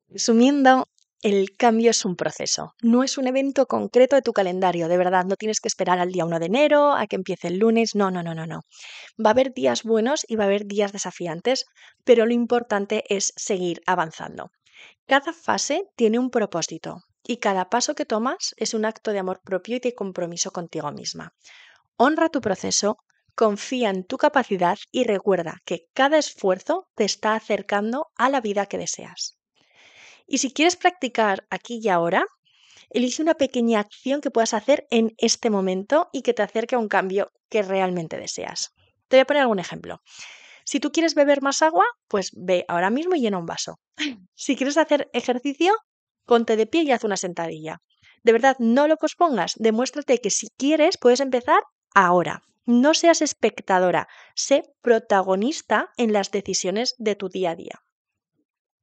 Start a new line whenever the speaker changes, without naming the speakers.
Resumiendo, el cambio es un proceso, no es un evento concreto de tu calendario, de verdad, no tienes que esperar al día 1 de enero, a que empiece el lunes, no, no, no, no, no. Va a haber días buenos y va a haber días desafiantes, pero lo importante es seguir avanzando. Cada fase tiene un propósito y cada paso que tomas es un acto de amor propio y de compromiso contigo misma. Honra tu proceso, confía en tu capacidad y recuerda que cada esfuerzo te está acercando a la vida que deseas. Y si quieres practicar aquí y ahora, elige una pequeña acción que puedas hacer en este momento y que te acerque a un cambio que realmente deseas. Te voy a poner algún ejemplo. Si tú quieres beber más agua, pues ve ahora mismo y llena un vaso. Si quieres hacer ejercicio, ponte de pie y haz una sentadilla. De verdad, no lo pospongas. Demuéstrate que si quieres, puedes empezar ahora. No seas espectadora, sé protagonista en las decisiones de tu día a día.